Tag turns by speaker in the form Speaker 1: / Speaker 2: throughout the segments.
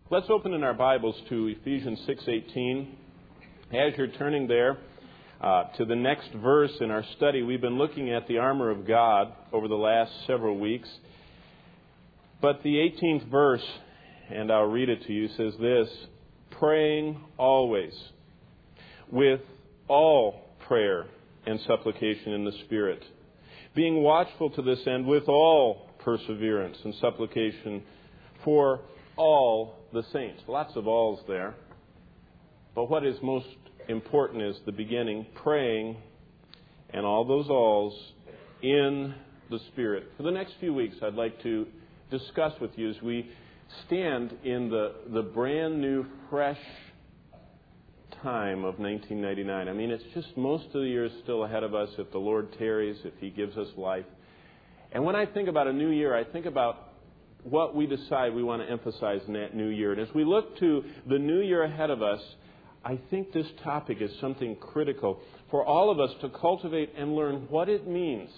Speaker 1: Let's open in our Bibles to Ephesians 6:18. As you're turning there to the next verse in our study, we've been looking at the armor of God over the last several weeks. But the 18th verse, and I'll read it to you, says this: praying always with all prayer and supplication in the Spirit, being watchful to this end with all perseverance and supplication for all the saints. Lots of alls there. But what is most important is the beginning, praying, and all those alls in the Spirit. For the next few weeks, I'd like to discuss with you as we stand in the brand new, fresh time of 1999. I mean, it's just most of the year is still ahead of us if the Lord tarries, if He gives us life. And when I think about a new year, I think about what we decide we want to emphasize in that new year. And as we look to the new year ahead of us, I think this topic is something critical for all of us to cultivate and learn what it means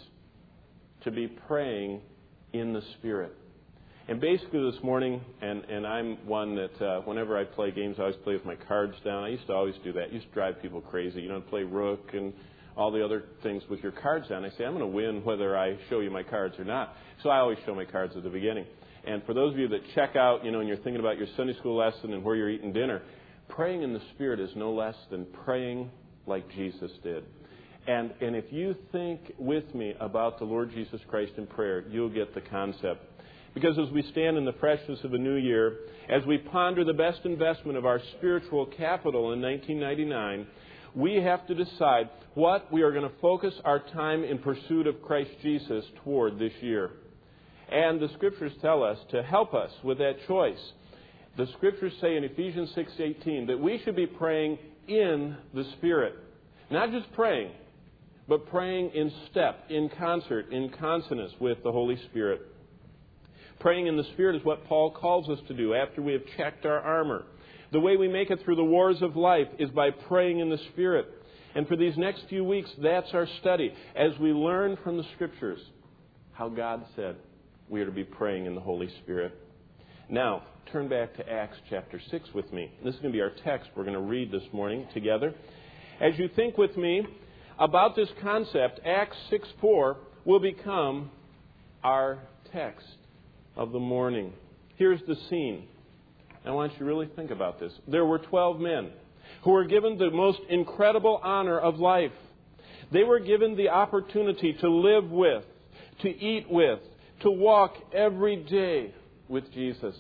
Speaker 1: to be praying in the Spirit. And basically this morning, and I'm one that whenever I play games, I always play with my cards down. I used to always do that. It used to drive people crazy. You know, play Rook and all the other things with your cards down. I say, I'm going to win whether I show you my cards or not. So I always show my cards at the beginning. And for those of you that check out, you know, and you're thinking about your Sunday school lesson and where you're eating dinner, praying in the Spirit is no less than praying like Jesus did. And if you think with me about the Lord Jesus Christ in prayer, you'll get the concept. Because as we stand in the freshness of a new year, as we ponder the best investment of our spiritual capital in 1999, we have to decide what we are going to focus our time in pursuit of Christ Jesus toward this year. And the Scriptures tell us to help us with that choice. The Scriptures say in Ephesians 6:18 that we should be praying in the Spirit. Not just praying, but praying in step, in concert, in consonance with the Holy Spirit. Praying in the Spirit is what Paul calls us to do after we have checked our armor. The way we make it through the wars of life is by praying in the Spirit. And for these next few weeks, that's our study, as we learn from the Scriptures how God said we are to be praying in the Holy Spirit. Now, turn back to Acts chapter 6 with me. This is going to be our text we're going to read this morning together. As you think with me about this concept, Acts 6:4 will become our text of the morning. Here's the scene. I want you to really think about this. There were 12 men who were given the most incredible honor of life. They were given the opportunity to live with, to eat with, to walk every day with Jesus.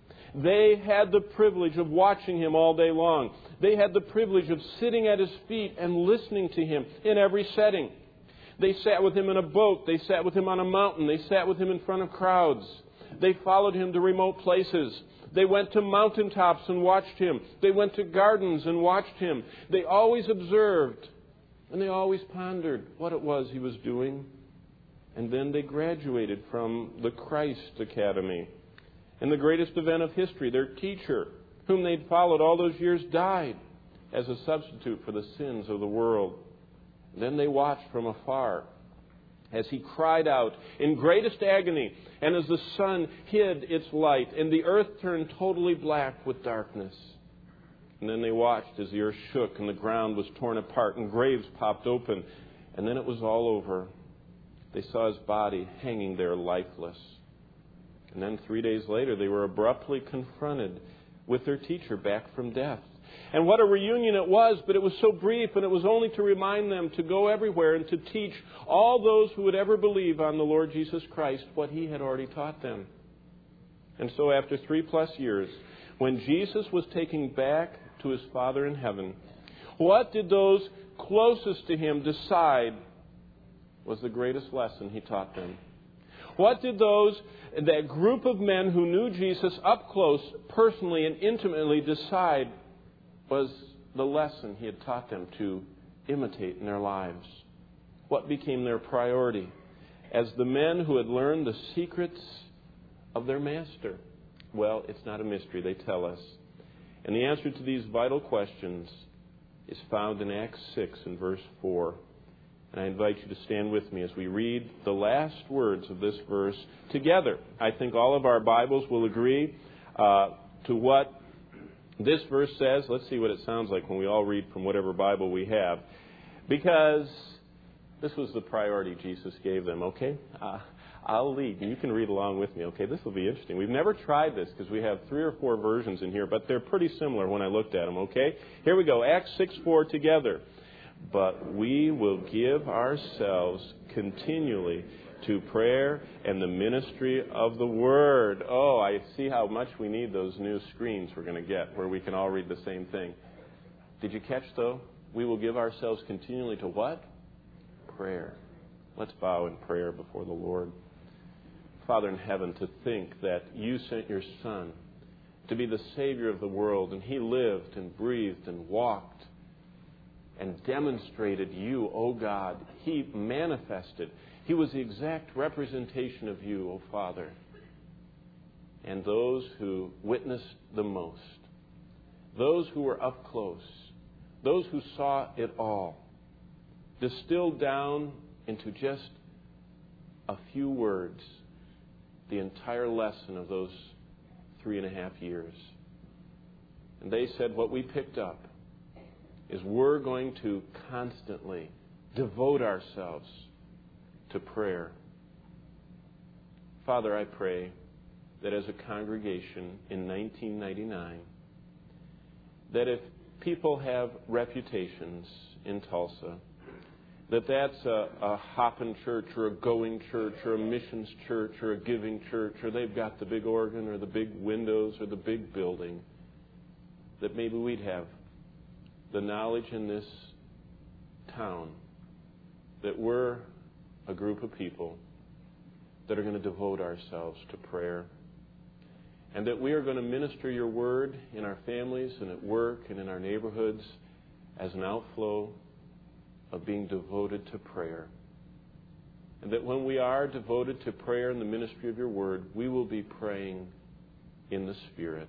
Speaker 1: They had the privilege of watching Him all day long. They had the privilege of sitting at His feet and listening to Him in every setting. They sat with Him in a boat. They sat with Him on a mountain. They sat with Him in front of crowds. They followed Him to remote places. They went to mountaintops and watched Him. They went to gardens and watched Him. They always observed and they always pondered what it was He was doing. And then they graduated from the Christ Academy. And the greatest event of history, their teacher, whom they'd followed all those years, died as a substitute for the sins of the world. Then they watched from afar as He cried out in greatest agony, and as the sun hid its light, and the earth turned totally black with darkness. And then they watched as the earth shook, and the ground was torn apart, and graves popped open. And then it was all over. They saw His body hanging there lifeless. And then 3 days later, they were abruptly confronted with their teacher back from death. And what a reunion it was, but it was so brief, and it was only to remind them to go everywhere and to teach all those who would ever believe on the Lord Jesus Christ what He had already taught them. And so after 3+ years, when Jesus was taken back to His Father in heaven, what did those closest to Him decide was the greatest lesson He taught them? What did that group of men who knew Jesus up close, personally and intimately, decide was the lesson He had taught them to imitate in their lives? What became their priority as the men who had learned the secrets of their Master? Well, it's not a mystery, they tell us. And the answer to these vital questions is found in Acts 6 and verse 4. And I invite you to stand with me as we read the last words of this verse together. I think all of our Bibles will agree to what This verse says, let's see what it sounds like when we all read from whatever Bible we have, because this was the priority Jesus gave them, okay? I'll lead, and you can read along with me, okay? This will be interesting. We've never tried this because we have 3 or 4 versions in here, but they're pretty similar when I looked at them, okay? Here we go, Acts 6:4 together. But we will give ourselves continually to prayer and the ministry of the Word. Oh, I see how much we need those new screens we're going to get where we can all read the same thing. Did you catch, though? We will give ourselves continually to what? Prayer. Let's bow in prayer before the Lord. Father in heaven, to think that you sent your Son to be the Savior of the world, and He lived and breathed and walked and demonstrated you, O God. He manifested. He was the exact representation of you, O Father. And those who witnessed the most, those who were up close, those who saw it all, distilled down into just a few words the entire lesson of those 3.5 years. And they said, what we picked up is we're going to constantly devote ourselves to prayer. Father, I pray that as a congregation in 1999, that if people have reputations in Tulsa, that's a hopping church or a going church or a missions church or a giving church, or they've got the big organ or the big windows or the big building, that maybe we'd have the knowledge in this town that we're a group of people that are going to devote ourselves to prayer, and that we are going to minister your word in our families and at work and in our neighborhoods as an outflow of being devoted to prayer. And that when we are devoted to prayer and the ministry of your word, we will be praying in the Spirit.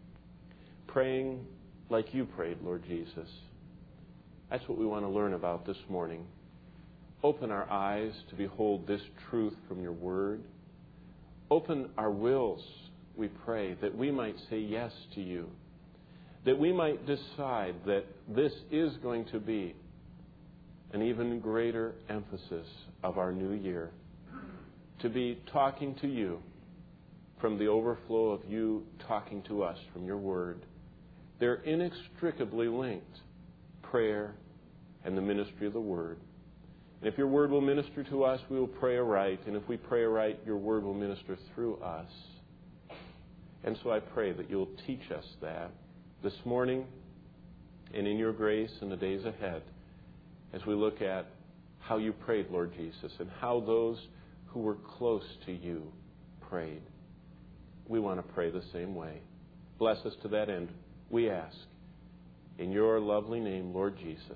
Speaker 1: Praying like you prayed, Lord Jesus. That's what we want to learn about this morning. Open our eyes to behold this truth from your word. Open our wills, we pray, that we might say yes to you. That we might decide that this is going to be an even greater emphasis of our new year. To be talking to you from the overflow of you talking to us from your word. They're inextricably linked, prayer and the ministry of the word. And if your word will minister to us, we will pray aright. And if we pray aright, your word will minister through us. And so I pray that you'll teach us that this morning and in your grace in the days ahead as we look at how you prayed, Lord Jesus, and how those who were close to you prayed. We want to pray the same way. Bless us to that end, we ask. In your lovely name, Lord Jesus.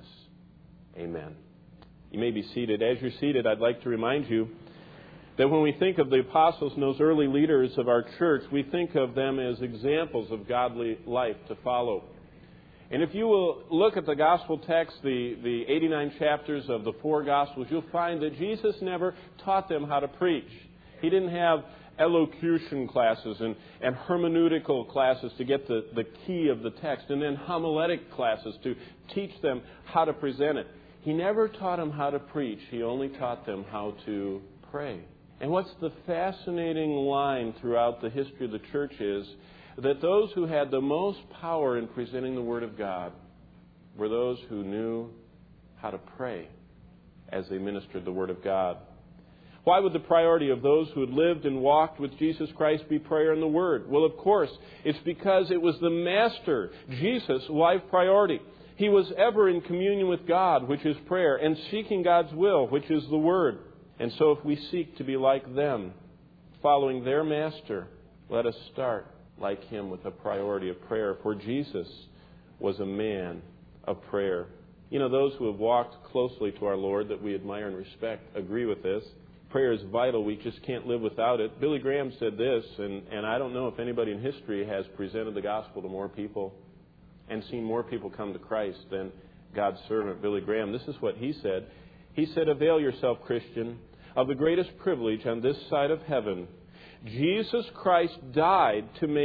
Speaker 1: Amen. You may be seated. As you're seated, I'd like to remind you that when we think of the apostles and those early leaders of our church, we think of them as examples of godly life to follow. And if you will look at the gospel text, the 89 chapters of the 4 gospels, you'll find that Jesus never taught them how to preach. He didn't have elocution classes and hermeneutical classes to get the key of the text, and then homiletic classes to teach them how to present it. He never taught them how to preach. He only taught them how to pray. And what's the fascinating line throughout the history of the church is that those who had the most power in presenting the Word of God were those who knew how to pray as they ministered the Word of God. Why would the priority of those who had lived and walked with Jesus Christ be prayer and the Word? Well, of course, it's because it was the Master, Jesus' life priority. He was ever in communion with God, which is prayer, and seeking God's will, which is the Word. And so if we seek to be like them, following their Master, let us start like Him with a priority of prayer. For Jesus was a man of prayer. You know, those who have walked closely to our Lord that we admire and respect agree with this. Prayer is vital. We just can't live without it. Billy Graham said this, and I don't know if anybody in history has presented the gospel to more people and seen more people come to Christ than God's servant, Billy Graham. This is what he said. He said, "Avail yourself, Christian, of the greatest privilege on this side of heaven. Jesus Christ died to make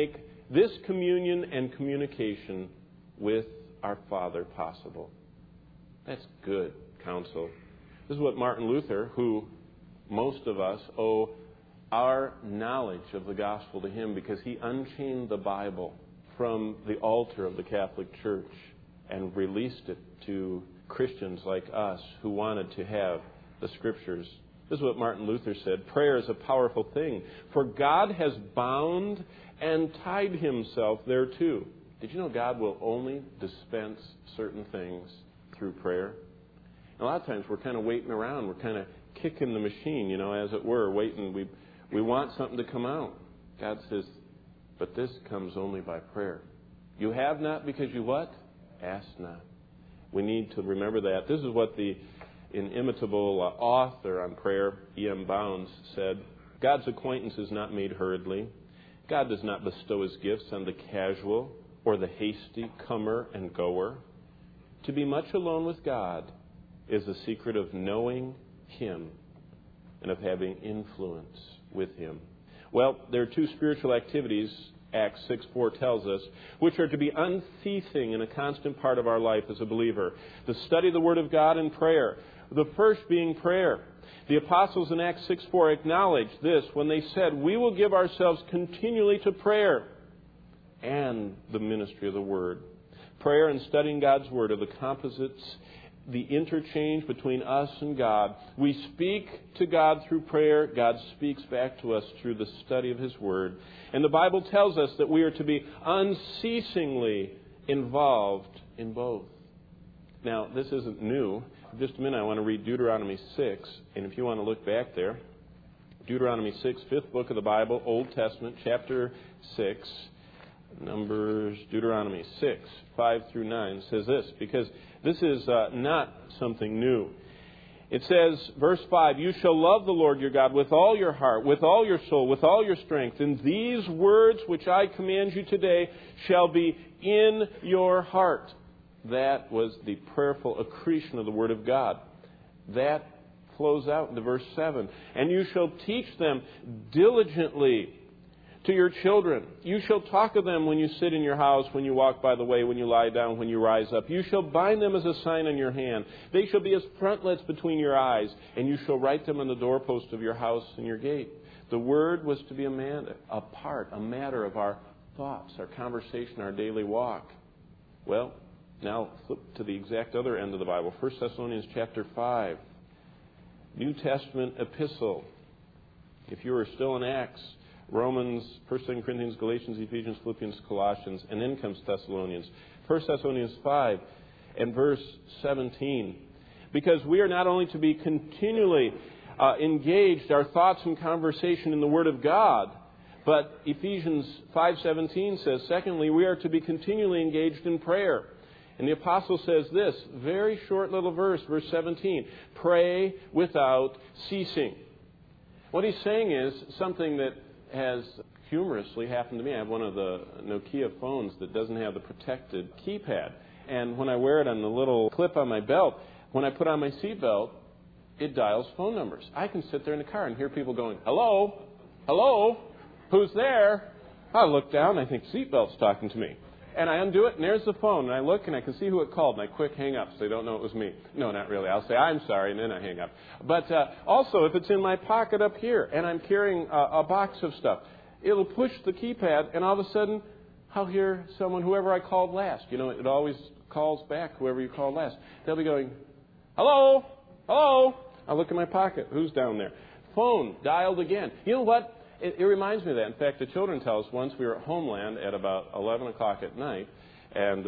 Speaker 1: this communion and communication with our Father possible. That's good counsel. This is what Martin Luther, who most of us owe our knowledge of the gospel to him, because he unchained the Bible from the altar of the Catholic Church and released it to Christians like us who wanted to have the Scriptures. This is what Martin Luther said: prayer is a powerful thing, for God has bound and tied himself thereto. Did you know God will only dispense certain things through prayer? And a lot of times we're kind of waiting around. We're kind of kicking the machine, as it were, waiting. We want something to come out. God says, but this comes only by prayer. You have not because you what? Ask not. We need to remember that. This is what the inimitable author on prayer, E.M. Bounds, said: God's acquaintance is not made hurriedly. God does not bestow his gifts on the casual or the hasty comer and goer. To be much alone with God is the secret of knowing him and of having influence with him. Well, there are two spiritual activities, Acts 6:4 tells us, which are to be unceasing and a constant part of our life as a believer: the study of the Word of God and prayer. The first being prayer. The apostles in Acts 6:4 acknowledged this when they said, we will give ourselves continually to prayer and the ministry of the Word. Prayer and studying God's Word are the composites, the interchange between us and God. We speak to God through prayer. God speaks back to us through the study of his Word. And the Bible tells us that we are to be unceasingly involved in both. Now, this isn't new. In just a minute, I want to read Deuteronomy 6. And if you want to look back there, Deuteronomy 6, fifth book of the Bible, Old Testament, chapter 6, Numbers, Deuteronomy 6, 5 through 9 says this, because this is not something new. It says, verse 5, you shall love the Lord your God with all your heart, with all your soul, with all your strength. And these words which I command you today shall be in your heart. That was the prayerful accretion of the Word of God. That flows out into verse 7. And you shall teach them diligently to your children. You shall talk of them when you sit in your house, when you walk by the way, when you lie down, when you rise up. You shall bind them as a sign on your hand. They shall be as frontlets between your eyes, and you shall write them on the doorpost of your house and your gate. The Word was to be a matter of our thoughts, our conversation, our daily walk. Well, now flip to the exact other end of the Bible, 1 Thessalonians chapter 5, New Testament epistle. If you are still in Acts, Romans, 1 Corinthians, Galatians, Ephesians, Philippians, Colossians, and then comes Thessalonians. 1 Thessalonians 5 and verse 17. Because we are not only to be continually engaged, our thoughts and conversation in the Word of God, but Ephesians 5:17 says, secondly, we are to be continually engaged in prayer. And the apostle says this, very short little verse, verse 17, pray without ceasing. What he's saying is something that has humorously happened to me. I have one of the Nokia phones that doesn't have the protected keypad. And when I wear it on the little clip on my belt, when I put on my seatbelt, it dials phone numbers. I can sit there in the car and hear people going, hello, hello, who's there? I look down, I think seatbelt's talking to me. And I undo it, and there's the phone. And I look, and I can see who it called, and I quick hang up so they don't know it was me. No, not really. I'll say, I'm sorry, and then I hang up. But also, if it's in my pocket up here, and I'm carrying a box of stuff, it'll push the keypad, and all of a sudden, I'll hear someone, whoever I called last. You know, it always calls back whoever you called last. They'll be going, hello, hello. I'll look in my pocket. Who's down there? Phone dialed again. You know what? It reminds me of that. In fact, the children tell us once we were at Homeland at about 11 o'clock at night, and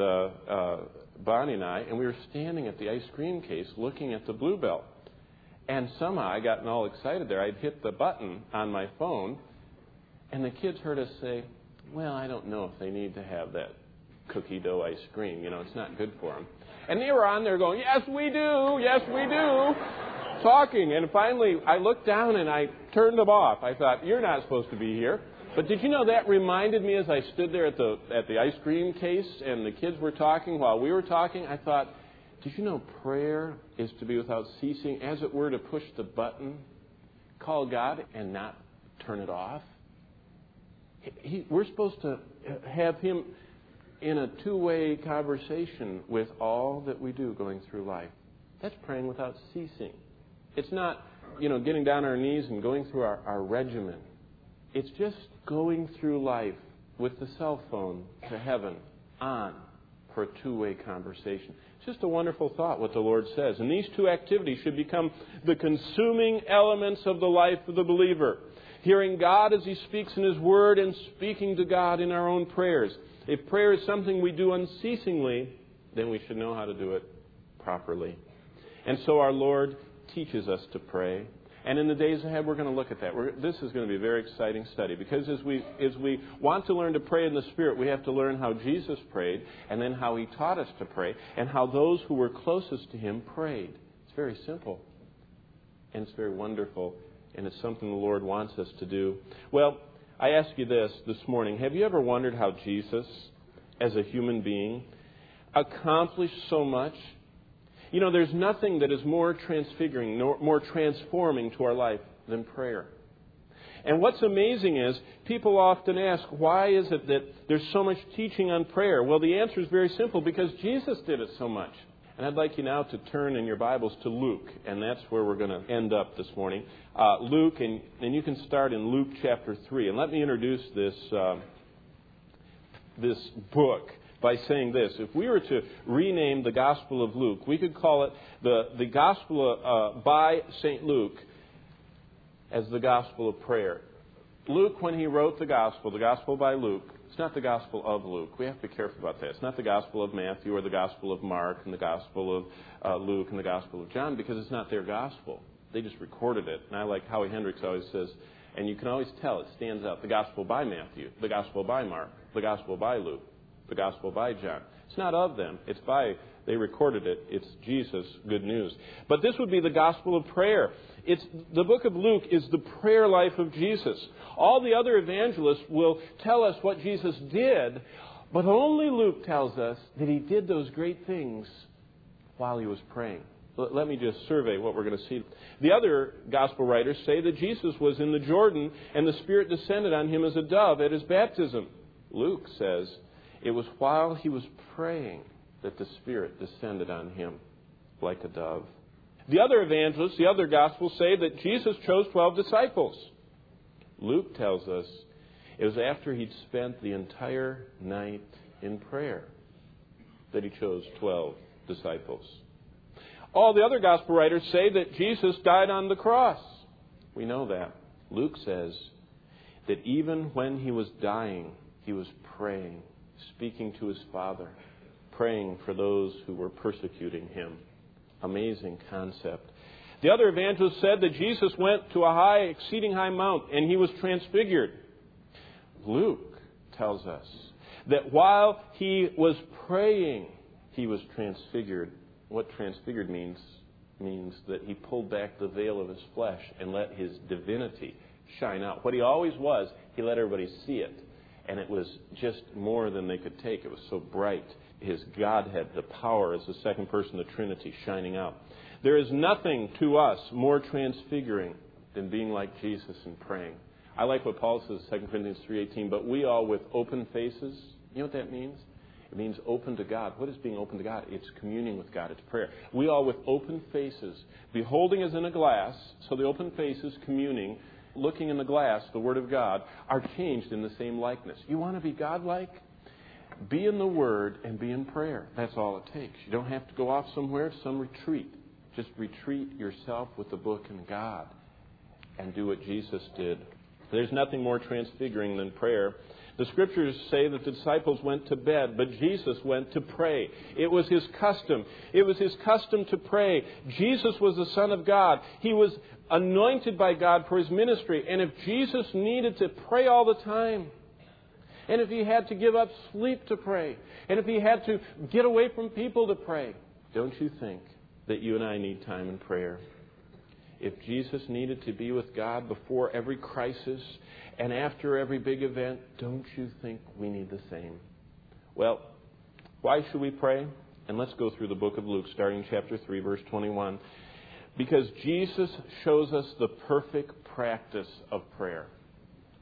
Speaker 1: Bonnie and I, and we were standing at the ice cream case looking at the Bluebell. And somehow I gotten all excited there. I'd hit the button on my phone, and the kids heard us say, well, I don't know if they need to have that cookie dough ice cream. You know, it's not good for them. And they were on there going, yes, we do, yes, we do. Talking, and finally I looked down and I turned them off. I thought, you're not supposed to be here. But did you know that reminded me as I stood there at the ice cream case and the kids were talking while we were talking? I thought, did you know prayer is to be without ceasing, as it were to push the button, call God and not turn it off? We're supposed to have Him in a two-way conversation with all that we do going through life. That's praying without ceasing. It's not, getting down on our knees and going through our regimen. It's just going through life with the cell phone to heaven on for a two-way conversation. It's just a wonderful thought what the Lord says. And these two activities should become the consuming elements of the life of the believer. Hearing God as He speaks in His Word and speaking to God in our own prayers. If prayer is something we do unceasingly, then we should know how to do it properly. And so our Lord teaches us to pray. And in the days ahead, we're going to look at that. This is going to be a very exciting study because as we want to learn to pray in the Spirit, we have to learn how Jesus prayed and then how He taught us to pray and how those who were closest to Him prayed. It's very simple and it's very wonderful and it's something the Lord wants us to do. Well, I ask you this morning. Have you ever wondered how Jesus, as a human being, accomplished so much? There's nothing that is more transfiguring, more transforming to our life than prayer. And what's amazing is people often ask, why is it that there's so much teaching on prayer? Well, the answer is very simple, because Jesus did it so much. And I'd like you now to turn in your Bibles to Luke, and that's where we're going to end up this morning. Luke, and you can start in Luke chapter 3. And let me introduce this book by saying this. If we were to rename the Gospel of Luke, we could call it the Gospel by St. Luke as the Gospel of Prayer. Luke, when he wrote the Gospel by Luke, it's not the Gospel of Luke. We have to be careful about that. It's not the Gospel of Matthew or the Gospel of Mark and the Gospel of Luke and the Gospel of John, because it's not their Gospel. They just recorded it. And I like Howie Hendricks always says, and you can always tell it stands out, the Gospel by Matthew, the Gospel by Mark, the Gospel by Luke, the Gospel by John. It's not of them. It's by, they recorded it. It's Jesus' good news. But this would be the Gospel of prayer. The book of Luke is the prayer life of Jesus. All the other evangelists will tell us what Jesus did, but only Luke tells us that He did those great things while He was praying. Let me just survey what we're going to see. The other Gospel writers say that Jesus was in the Jordan and the Spirit descended on Him as a dove at His baptism. Luke says it was while He was praying that the Spirit descended on Him like a dove. The other evangelists, the other Gospels say that Jesus chose 12 disciples. Luke tells us it was after He'd spent the entire night in prayer that He chose 12 disciples. All the other Gospel writers say that Jesus died on the cross. We know that. Luke says that even when He was dying, He was praying, speaking to His Father, praying for those who were persecuting Him. Amazing concept. The other evangelists said that Jesus went to a exceeding high mount and He was transfigured. Luke tells us that while He was praying, He was transfigured. What transfigured means that He pulled back the veil of His flesh and let His divinity shine out. What He always was, He let everybody see it. And it was just more than they could take. It was so bright. His Godhead, the power as the second person of the Trinity shining out. There is nothing to us more transfiguring than being like Jesus and praying. I like what Paul says in 2 Corinthians 3:18, but we all with open faces. You know what that means? It means open to God. What is being open to God? It's communing with God. It's prayer. We all with open faces, beholding as in a glass, so the open faces communing, looking in the glass, the Word of God, are changed in the same likeness. You want to be God-like? Be in the Word and be in prayer. That's all it takes. You don't have to go off somewhere to some retreat. Just retreat yourself with the book and God and do what Jesus did. There's nothing more transfiguring than prayer. The Scriptures say that the disciples went to bed, but Jesus went to pray. It was His custom. It was His custom to pray. Jesus was the Son of God. He was anointed by God for His ministry. And if Jesus needed to pray all the time, and if He had to give up sleep to pray, and if He had to get away from people to pray, don't you think that you and I need time in prayer? If Jesus needed to be with God before every crisis and after every big event, don't you think we need the same? Well, why should we pray? And let's go through the book of Luke, starting in chapter 3, verse 21. Because Jesus shows us the perfect practice of prayer.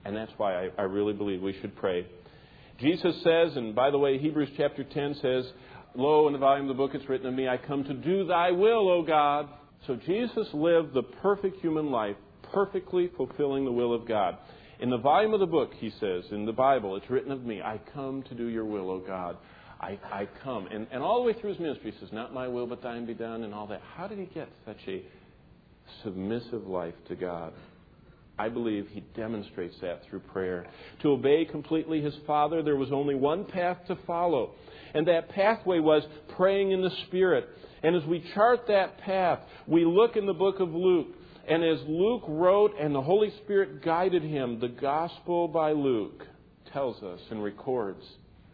Speaker 1: And that's why I really believe we should pray. Jesus says, and by the way, Hebrews chapter 10 says, "Lo, in the volume of the book it's written of me, I come to do thy will, O God." So Jesus lived the perfect human life, perfectly fulfilling the will of God. In the volume of the book, he says, in the Bible, it's written of me, "I come to do your will, O God." I come. And all the way through his ministry, he says, "Not my will, but thine be done," and all that. How did he get such a submissive life to God? I believe he demonstrates that through prayer. To obey completely his Father, there was only one path to follow. And that pathway was praying in the Spirit. And as we chart that path, we look in the book of Luke. And as Luke wrote and the Holy Spirit guided him, the Gospel by Luke tells us and records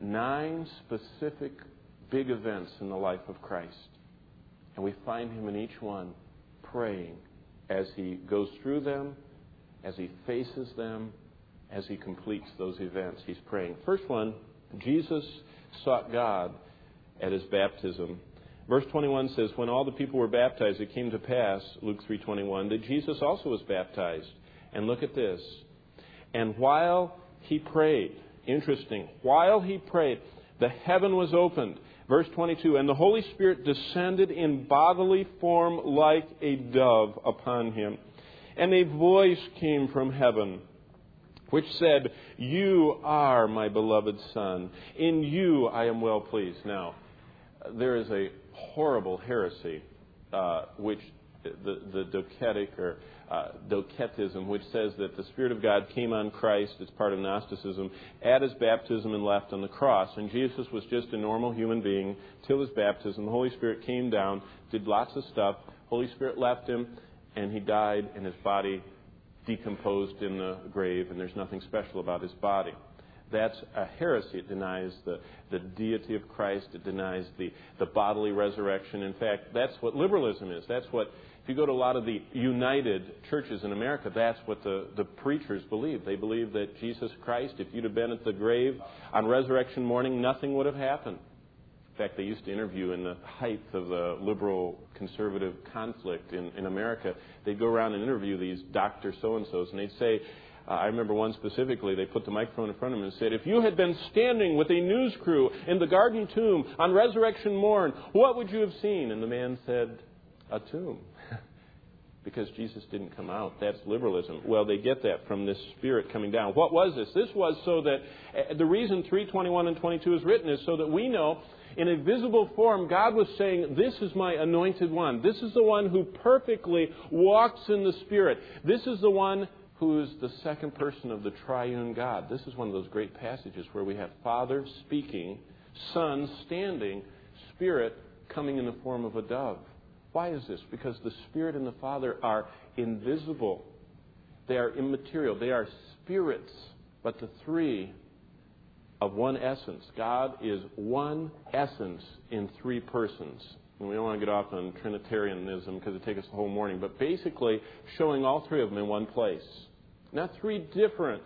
Speaker 1: 9 specific big events in the life of Christ. And we find him in each one praying as he goes through them, as he faces them, as he completes those events. He's praying. First one, Jesus sought God at his baptism. Verse 21 says, "When all the people were baptized, it came to pass," Luke 3:21, "that Jesus also was baptized." And look at this. "And while he prayed," interesting, "while he prayed, the heaven was opened." Verse 22, "And the Holy Spirit descended in bodily form like a dove upon him. And a voice came from heaven, which said, 'You are my beloved Son. In you I am well pleased.'" Now, there is a horrible heresy, which the docetic or docetism, which says that the Spirit of God came on Christ, it's part of Gnosticism, at his baptism and left on the cross. And Jesus was just a normal human being till his baptism. The Holy Spirit came down, did lots of stuff. Holy Spirit left him, and he died, and his body decomposed in the grave, and there's nothing special about his body. That's a heresy. It denies the deity of Christ. It denies the bodily resurrection. In fact, that's what liberalism is. That's what, if you go to a lot of the united churches in America, that's what the preachers believe. They believe that Jesus Christ, if you'd have been at the grave on resurrection morning, nothing would have happened. In fact, they used to interview in the height of the liberal-conservative conflict in America. They'd go around and interview these Dr. So-and-sos, and they'd say, I remember one specifically, they put the microphone in front of him and said, "If you had been standing with a news crew in the Garden Tomb on resurrection morn, what would you have seen?" And the man said, "A tomb." Because Jesus didn't come out. That's liberalism. Well, they get that from this Spirit coming down. What was this? This was so that, the reason 3:21 and 22 is written is so that we know in a visible form, God was saying, "This is my anointed one. This is the one who perfectly walks in the Spirit. This is the one who is the second person of the triune God." This is one of those great passages where we have Father speaking, Son standing, Spirit coming in the form of a dove. Why is this? Because the Spirit and the Father are invisible. They are immaterial. They are spirits, but the three of one essence. God is one essence in 3 persons. And we don't want to get off on Trinitarianism because it takes us the whole morning. But basically showing all 3 of them in one place. Not 3 different.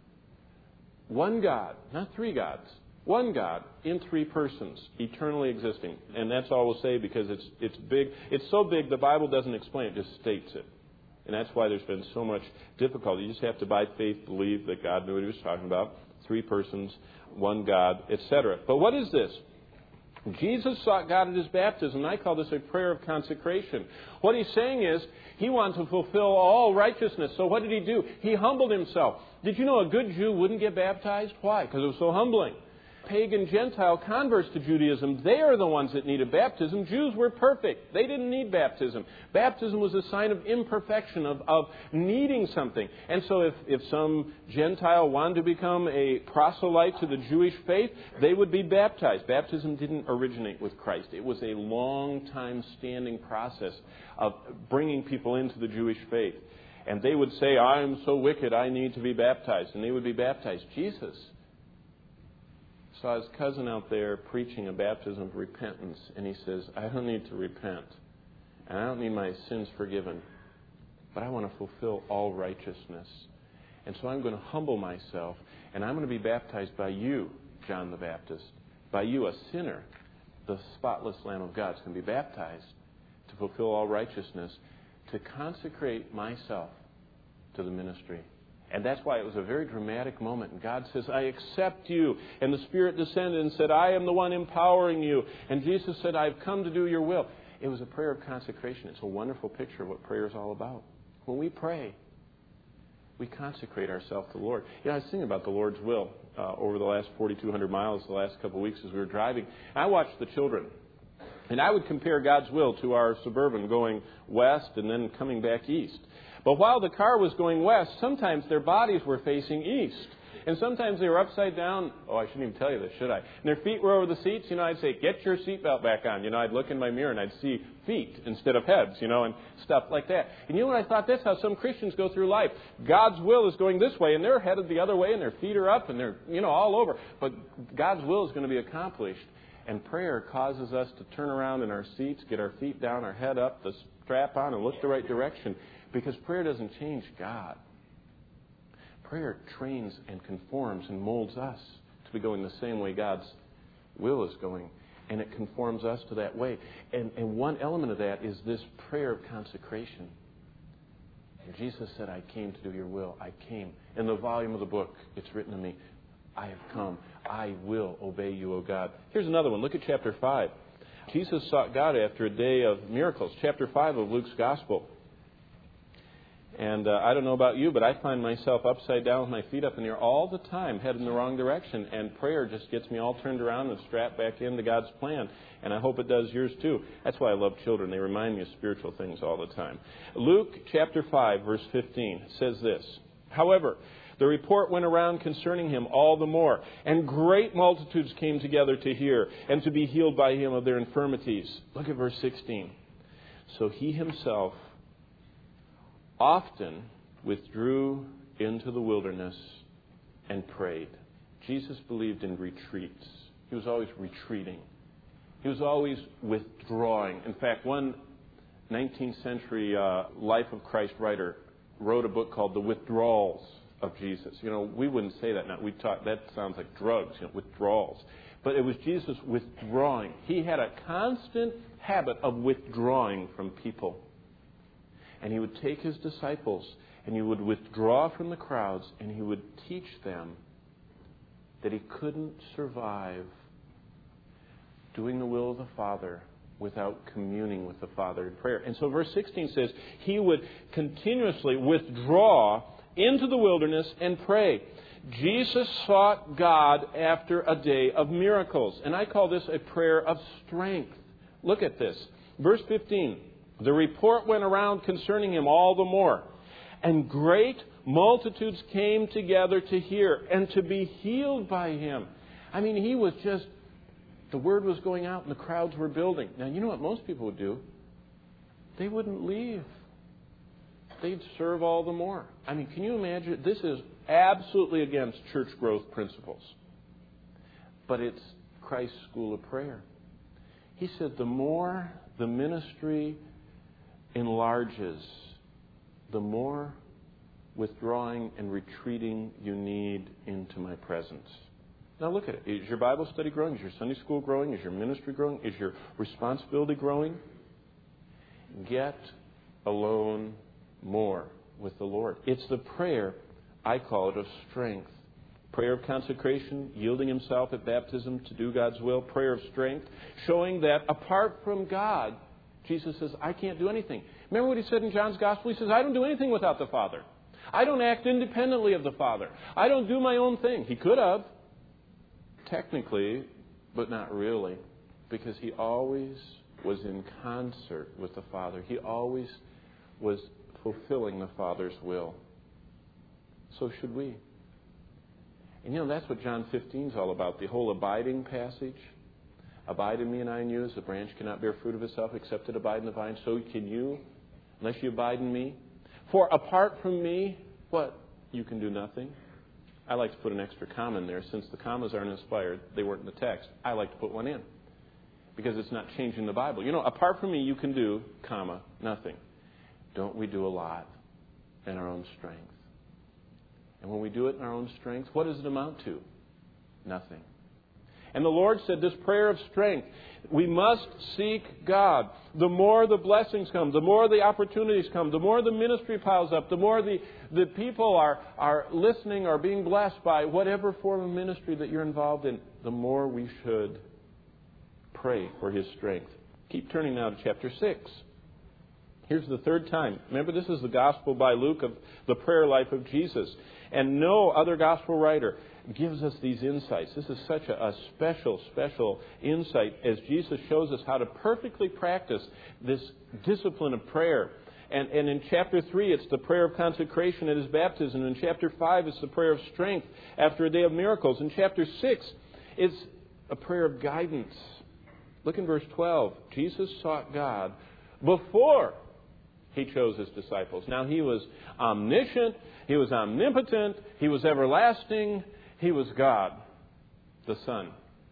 Speaker 1: One God, not 3 gods. One God in 3 persons, eternally existing. And that's all we'll say because it's big. It's so big the Bible doesn't explain it, just states it. And that's why there's been so much difficulty. You just have to, by faith, believe that God knew what he was talking about. 3 persons, one God, etc. But what is this? Jesus sought God at his baptism. I call this a prayer of consecration. What he's saying is he wanted to fulfill all righteousness. So what did he do? He humbled himself. Did you know a good Jew wouldn't get baptized? Why? Because it was so humbling. Pagan Gentile converts to Judaism, they are the ones that needed baptism. Jews were perfect. They didn't need baptism. Baptism was a sign of imperfection, of needing something. And so if some Gentile wanted to become a proselyte to the Jewish faith, they would be baptized. Baptism didn't originate with Christ. It was a long time standing process of bringing people into the Jewish faith. And they would say, "I'm so wicked, I need to be baptized." And they would be baptized. Jesus saw his cousin out there preaching a baptism of repentance, and he says, "I don't need to repent, and I don't need my sins forgiven, but I want to fulfill all righteousness. And so I'm going to humble myself, and I'm going to be baptized by you, John the Baptist, by you, a sinner, the spotless Lamb of God, is going to be baptized to fulfill all righteousness, to consecrate myself to the ministry." And that's why it was a very dramatic moment. And God says, I accept you. And the Spirit descended and said, I am the one empowering you. And Jesus said, I've come to do your will. It was a prayer of consecration. It's a wonderful picture of what prayer is all about. When we pray, we consecrate ourselves to the Lord. I was thinking about the Lord's will over the last 4,200 miles, the last couple of weeks as we were driving. I watched the children. And I would compare God's will to our Suburban going west and then coming back east. But while the car was going west, sometimes their bodies were facing east. And sometimes they were upside down. Oh, I shouldn't even tell you this, should I? And their feet were over the seats. I'd say, get your seatbelt back on. I'd look in my mirror and I'd see feet instead of heads, and stuff like that. And you know what I thought? That's how some Christians go through life. God's will is going this way, and they're headed the other way, and their feet are up, and they're, all over. But God's will is going to be accomplished. And prayer causes us to turn around in our seats, get our feet down, our head up, the strap on, and look the right direction. Because prayer doesn't change God. Prayer trains and conforms and molds us to be going the same way God's will is going. And it conforms us to that way. And one element of that is this prayer of consecration. And Jesus said, I came to do your will. I came. In the volume of the book, it's written to me, I have come. I will obey you, O God. Here's another one. Look at chapter 5. Jesus sought God after a day of miracles. Chapter 5 of Luke's Gospel. And I don't know about you, but I find myself upside down with my feet up in the air all the time, headed in the wrong direction. And prayer just gets me all turned around and strapped back into God's plan. And I hope it does yours too. That's why I love children. They remind me of spiritual things all the time. Luke chapter 5, verse 15 says this. However, the report went around concerning him all the more, and great multitudes came together to hear and to be healed by him of their infirmities. Look at verse 16. So he himself often withdrew into the wilderness and prayed. Jesus believed in retreats. He was always retreating. He was always withdrawing. In fact, one 19th century Life of Christ writer wrote a book called The Withdrawals of Jesus. We wouldn't say that now. We talk, that sounds like drugs, withdrawals. But it was Jesus withdrawing. He had a constant habit of withdrawing from people. And he would take his disciples and he would withdraw from the crowds and he would teach them that he couldn't survive doing the will of the Father without communing with the Father in prayer. And so verse 16 says he would continuously withdraw into the wilderness and pray. Jesus sought God after a day of miracles. And I call this a prayer of strength. Look at this. Verse 15. The report went around concerning him all the more. And great multitudes came together to hear and to be healed by him. He was just, the word was going out and the crowds were building. Now, you know what most people would do? They wouldn't leave. They'd serve all the more. Can you imagine? This is absolutely against church growth principles. But it's Christ's school of prayer. He said, the more the ministry enlarges, the more withdrawing and retreating you need into my presence. Now look at it. Is your Bible study growing? Is your Sunday school growing? Is your ministry growing? Is your responsibility growing? Get alone more with the Lord. It's the prayer, I call it, of strength. Prayer of consecration, yielding himself at baptism to do God's will. Prayer of strength, showing that apart from God, Jesus says, I can't do anything. Remember what he said in John's Gospel? He says, I don't do anything without the Father. I don't act independently of the Father. I don't do my own thing. He could have, technically, but not really, because he always was in concert with the Father. He always was fulfilling the Father's will. So should we. And that's what John 15 is all about, the whole abiding passage. Abide in me and I in you, as the branch cannot bear fruit of itself except it abide in the vine. So can you, unless you abide in me. For apart from me, what? You can do nothing. I like to put an extra comma in there. Since the commas aren't inspired, they weren't in the text. I like to put one in because it's not changing the Bible. Apart from me, you can do, comma, nothing. Don't we do a lot in our own strength? And when we do it in our own strength, what does it amount to? Nothing. And the Lord said this prayer of strength, we must seek God. The more the blessings come, the more the opportunities come, the more the ministry piles up, the more the people are listening or being blessed by whatever form of ministry that you're involved in, the more we should pray for His strength. Keep turning now to chapter 6. Here's the third time. Remember, this is the Gospel by Luke of the prayer life of Jesus. And no other Gospel writer gives us these insights. This is such a special insight as Jesus shows us how to perfectly practice this discipline of prayer. And in chapter 3, it's the prayer of consecration at His baptism. In chapter 5, it's the prayer of strength after a day of miracles. In chapter 6, it's a prayer of guidance. Look in verse 12. Jesus sought God before He chose His disciples. Now, He was omniscient, He was omnipotent, He was everlasting, He was God, the Son.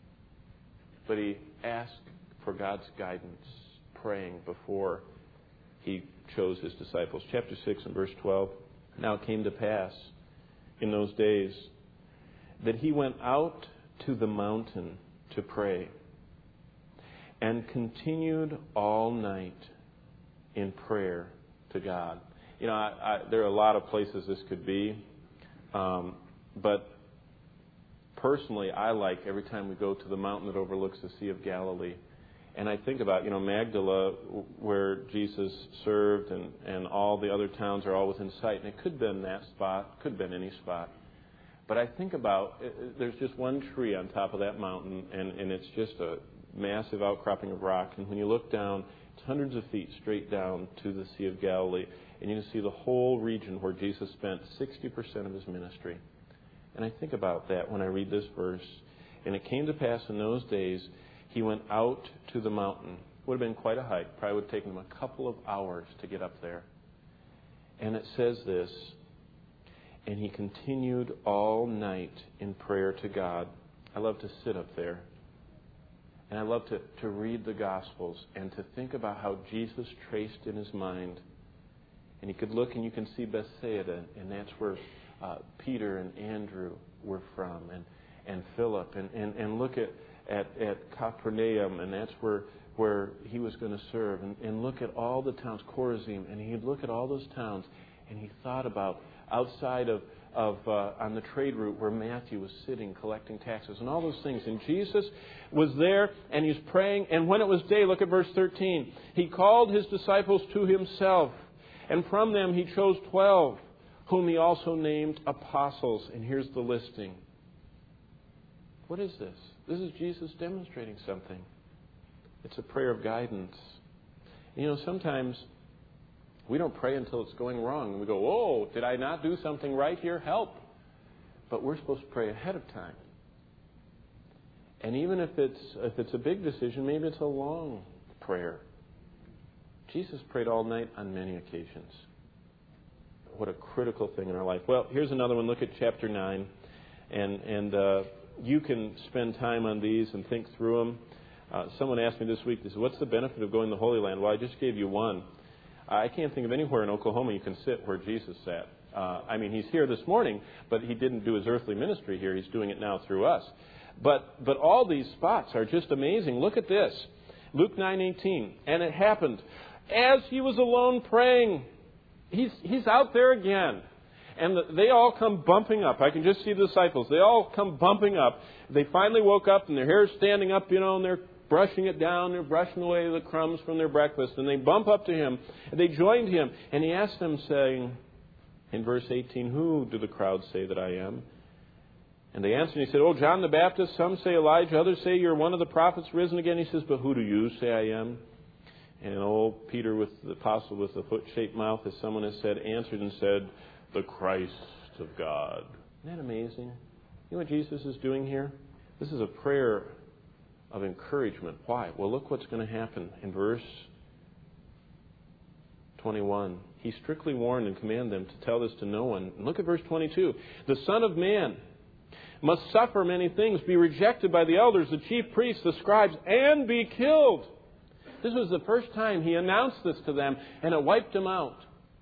Speaker 1: But He asked for God's guidance, praying before He chose His disciples. Chapter 6 and verse 12. Now it came to pass in those days that He went out to the mountain to pray and continued all night in prayer to God. You know, there are a lot of places this could be, but personally, I like every time we go to the mountain that overlooks the Sea of Galilee. And I think about, Magdala, where Jesus served, and all the other towns are all within sight. And it could have been that spot, could have been any spot. But I think about, there's just one tree on top of that mountain, and it's just a massive outcropping of rock. And when you look down, it's hundreds of feet straight down to the Sea of Galilee. And you can see the whole region where Jesus spent 60% of His ministry. And I think about that when I read this verse. And it came to pass in those days, He went out to the mountain. Would have been quite a hike. Probably would have taken Him a couple of hours to get up there. And it says this, and He continued all night in prayer to God. I love to sit up there. And I love to read the Gospels and to think about how Jesus traced in His mind. And He could look and you can see Bethsaida, and that's where Peter and Andrew were from, and Philip, and look at Capernaum, and that's where He was going to serve, and look at all the towns, Chorazim, and He'd look at all those towns, and He thought about outside of on the trade route where Matthew was sitting collecting taxes and all those things. And Jesus was there and He's praying. And when it was day, look at verse 13. He called His disciples to Himself, and from them He chose 12, whom He also named apostles. And here's the listing. What is this? This is Jesus demonstrating something. It's a prayer of guidance. Sometimes we don't pray until it's going wrong. And we go, oh, did I not do something right here? Help. But we're supposed to pray ahead of time. And even if it's a big decision, maybe it's a long prayer. Jesus prayed all night on many occasions. What a critical thing in our life. Well, here's another one. Look at chapter 9. And you can spend time on these and think through them. Someone asked me this week, they said, what's the benefit of going to the Holy Land? Well, I just gave you one. I can't think of anywhere in Oklahoma you can sit where Jesus sat. He's here this morning, but He didn't do His earthly ministry here. He's doing it now through us. But all these spots are just amazing. Look at this. Luke 9:18. And it happened as He was alone praying. He's out there again. And they all come bumping up. I can just see the disciples. They all come bumping up. They finally woke up and their hair's standing up, and they're brushing it down. They're brushing away the crumbs from their breakfast. And they bump up to Him. And they joined Him. And He asked them, saying, in verse 18, who do the crowd say that I am? And they answered, and He said, oh, John the Baptist. Some say Elijah. Others say you're one of the prophets risen again. He says, but who do you say I am? And old Peter, with the apostle with the foot-shaped mouth, as someone has said, answered and said, the Christ of God. Isn't that amazing? You know what Jesus is doing here? This is a prayer of encouragement. Why? Well, look what's going to happen in verse 21. He strictly warned and commanded them to tell this to no one. And look at verse 22. The Son of Man must suffer many things, be rejected by the elders, the chief priests, the scribes, and be killed. This was the first time He announced this to them, and it wiped them out.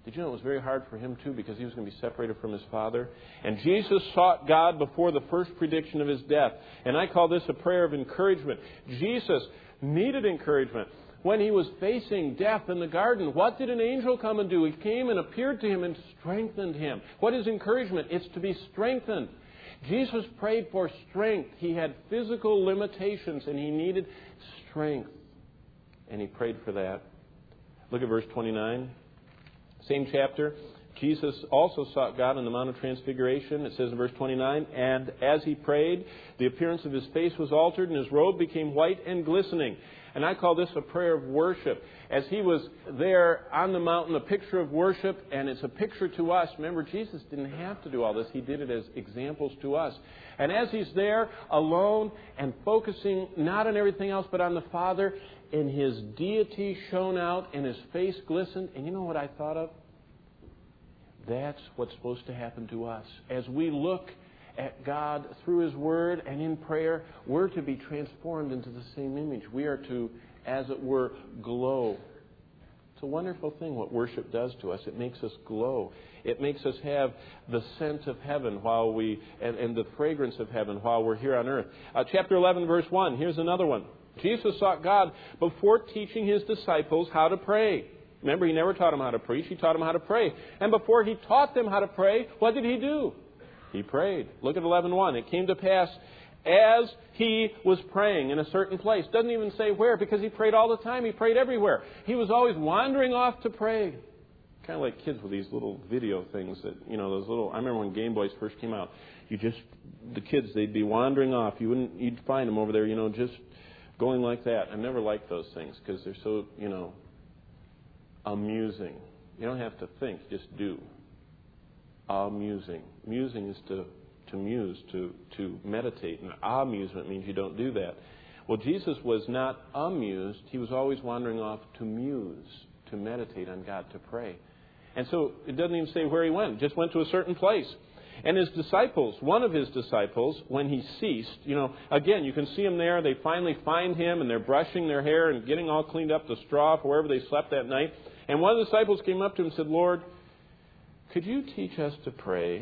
Speaker 1: Did you know it was very hard for him too, because he was going to be separated from his Father? And Jesus sought God before the first prediction of his death. And I call this a prayer of encouragement. Jesus needed encouragement. When he was facing death in the garden, what did an angel come and do? He came and appeared to him and strengthened him. What is encouragement? It's to be strengthened. Jesus prayed for strength. He had physical limitations and he needed strength. And he prayed for that. Look at verse 29. Same chapter. Jesus also sought God on the Mount of Transfiguration. It says in verse 29, and as he prayed, the appearance of his face was altered and his robe became white and glistening. And I call this a prayer of worship. As he was there on the mountain, a picture of worship, and it's a picture to us. Remember, Jesus didn't have to do all this. He did it as examples to us. And as he's there alone and focusing not on everything else but on the Father, and his deity shone out and his face glistened. And you know what I thought of? That's what's supposed to happen to us. As we look at God through his word and in prayer, we're to be transformed into the same image. We are to, as it were, glow. It's a wonderful thing what worship does to us. It makes us glow. It makes us have the scent of heaven while and the fragrance of heaven while we're here on earth. Chapter 11, verse 1. Here's another one. Jesus sought God before teaching his disciples how to pray. Remember, he never taught them how to preach. He taught them how to pray. And before he taught them how to pray, what did he do? He prayed. Look at 11:1. It came to pass as he was praying in a certain place. Doesn't even say where, because he prayed all the time. He prayed everywhere. He was always wandering off to pray. Kind of like kids with these little video things that, those little, I remember when Game Boys first came out, the kids, they'd be wandering off. You'd find them over there, just going like that. I never liked those things because they're so, amusing. You don't have to think, just do. Amusing. Musing is to muse, to meditate. And amusement means you don't do that. Well, Jesus was not amused. He was always wandering off to muse, to meditate on God, to pray. And so it doesn't even say where he went. Just went to a certain place. And his disciples, one of his disciples, when he ceased, again, you can see him there. They finally find him, and they're brushing their hair and getting all cleaned up, the straw for wherever they slept that night. And one of the disciples came up to him and said, Lord, could you teach us to pray?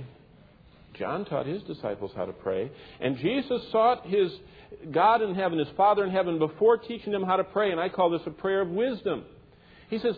Speaker 1: John taught his disciples how to pray. And Jesus sought his God in heaven, his Father in heaven, before teaching them how to pray. And I call this a prayer of wisdom. He says,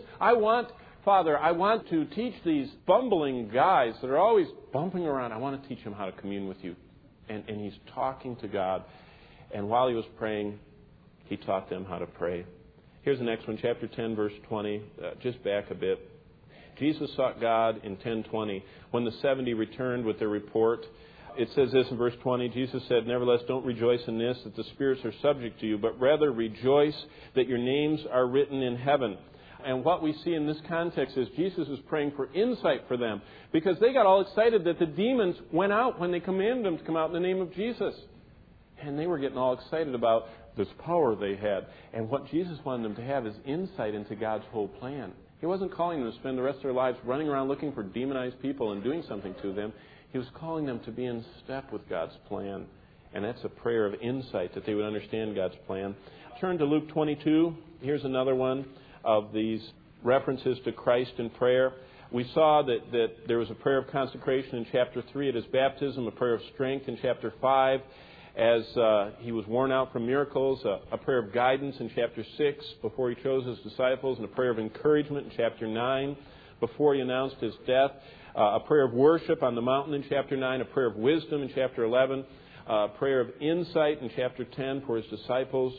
Speaker 1: Father, I want to teach these bumbling guys that are always bumping around. I want to teach them how to commune with you. And he's talking to God. And while he was praying, he taught them how to pray. Here's the next one, chapter 10, verse 20. Just back a bit. Jesus sought God in 10:20. When the 70 returned with their report, it says this in verse 20. Jesus said, nevertheless, don't rejoice in this, that the spirits are subject to you, but rather rejoice that your names are written in heaven. And what we see in this context is Jesus is praying for insight for them, because they got all excited that the demons went out when they commanded them to come out in the name of Jesus. And they were getting all excited about this power they had. And what Jesus wanted them to have is insight into God's whole plan. He wasn't calling them to spend the rest of their lives running around looking for demonized people and doing something to them. He was calling them to be in step with God's plan. And that's a prayer of insight, that they would understand God's plan. Turn to Luke 22. Here's another one of these references to Christ in prayer. We saw that there was a prayer of consecration in chapter 3 at his baptism, a prayer of strength in chapter 5 as he was worn out from miracles, a prayer of guidance in chapter 6 before he chose his disciples, and a prayer of encouragement in chapter 9 before he announced his death, a prayer of worship on the mountain in chapter 9, a prayer of wisdom in chapter 11, a prayer of insight in chapter 10 for his disciples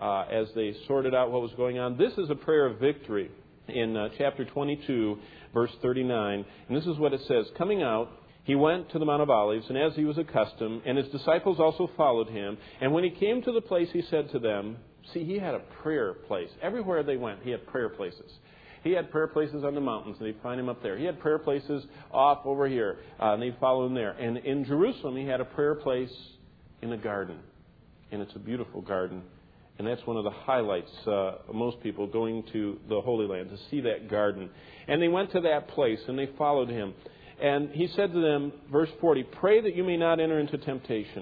Speaker 1: as they sorted out what was going on. This is a prayer of victory in chapter 22, verse 39. And this is what it says. Coming out, he went to the Mount of Olives, and as he was accustomed, and his disciples also followed him. And when he came to the place, he said to them, see, he had a prayer place. Everywhere they went, he had prayer places. He had prayer places on the mountains, and they'd find him up there. He had prayer places off over here, and they'd follow him there. And in Jerusalem, he had a prayer place in a garden. And it's a beautiful garden. And that's one of the highlights of most people going to the Holy Land, to see that garden. And they went to that place, and they followed him. And he said to them, verse 40, pray that you may not enter into temptation.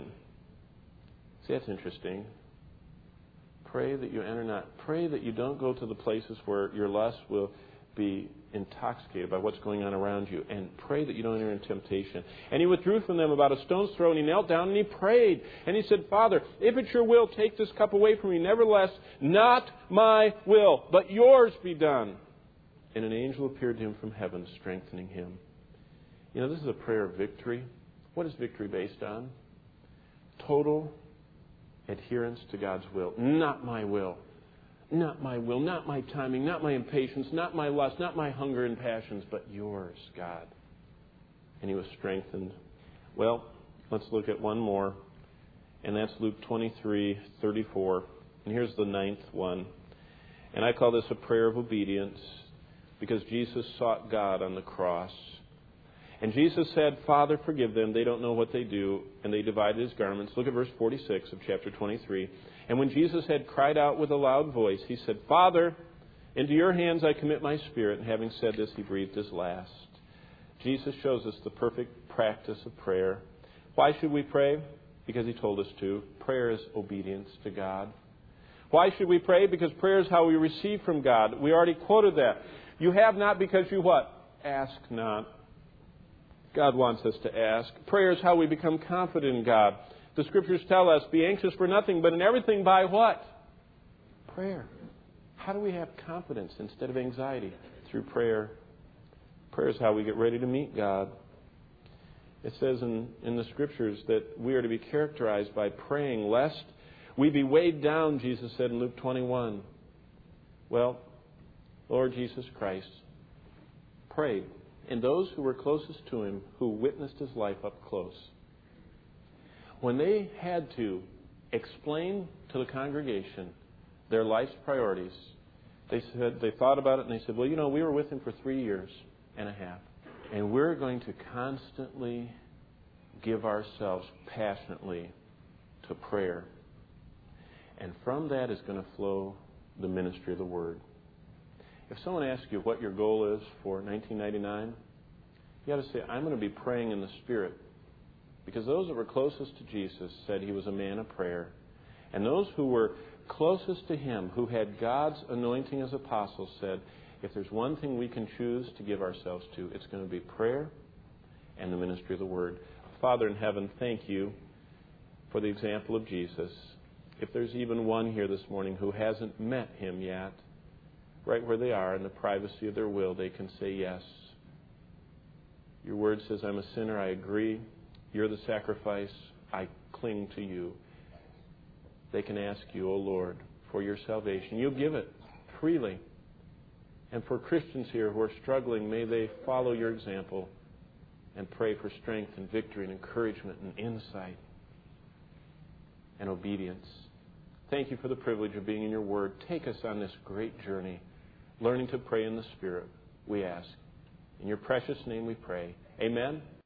Speaker 1: See, that's interesting. Pray that you enter not. Pray that you don't go to the places where your lust will be intoxicated by what's going on around you, and pray that you don't enter in temptation. And he withdrew from them about a stone's throw, and he knelt down and he prayed. And he said, Father, if it's your will, take this cup away from me. Nevertheless, not my will, but yours be done. And an angel appeared to him from heaven, strengthening him. You know, this is a prayer of victory. What is victory based on? Total adherence to God's will. Not my will. Not my will, not my timing, not my impatience, not my lust, not my hunger and passions, but yours, God. And he was strengthened. Well, let's look at one more, and that's Luke 23:34. And here's the 9th one. And I call this a prayer of obedience because Jesus sought God on the cross. And Jesus said, Father, forgive them. They don't know what they do. And they divided his garments. Look at verse 46 of chapter 23. And when Jesus had cried out with a loud voice, he said, Father, into your hands I commit my spirit. And having said this, he breathed his last. Jesus shows us the perfect practice of prayer. Why should we pray? Because he told us to. Prayer is obedience to God. Why should we pray? Because prayer is how we receive from God. We already quoted that. You have not because you what? Ask not. God wants us to ask. Prayer is how we become confident in God. The Scriptures tell us, be anxious for nothing, but in everything by what? Prayer. How do we have confidence instead of anxiety? Through prayer. Prayer is how we get ready to meet God. It says in the Scriptures that we are to be characterized by praying, lest we be weighed down, Jesus said in Luke 21. Well, Lord Jesus Christ prayed. And those who were closest to him, who witnessed his life up close, when they had to explain to the congregation their life's priorities, they thought about it and they said, well, you know, we were with him for 3 years and a half, and we're going to constantly give ourselves passionately to prayer. And from that is going to flow the ministry of the Word. If someone asks you what your goal is for 1999, you got to say, I'm going to be praying in the Spirit. Because those that were closest to Jesus said he was a man of prayer. And those who were closest to him, who had God's anointing as apostles, said, if there's one thing we can choose to give ourselves to, it's going to be prayer and the ministry of the Word. Father in heaven, thank you for the example of Jesus. If there's even one here this morning who hasn't met him yet, right where they are in the privacy of their will, they can say yes. Your word says, I'm a sinner, I agree. You're the sacrifice, I cling to you. They can ask you, O Lord, for your salvation. You'll give it freely. And for Christians here who are struggling, may they follow your example and pray for strength and victory and encouragement and insight and obedience. Thank you for the privilege of being in your word. Take us on this great journey, learning to pray in the Spirit, we ask. In your precious name we pray. Amen.